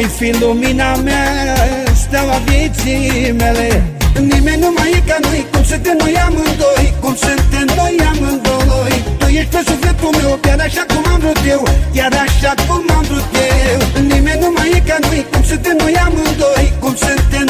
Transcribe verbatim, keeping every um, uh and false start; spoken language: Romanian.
ai fi lumina mea, steaua vieții mele. Nimeni nu mai e ca noi, cum suntem noi amândoi, cum suntem noi amândoi. Tu ești pe sufletul meu, chiar așa cum am vrut eu, chiar așa cum am vrut eu. Nimeni nu mai e ca noi, cum suntem noi amândoi, cum suntem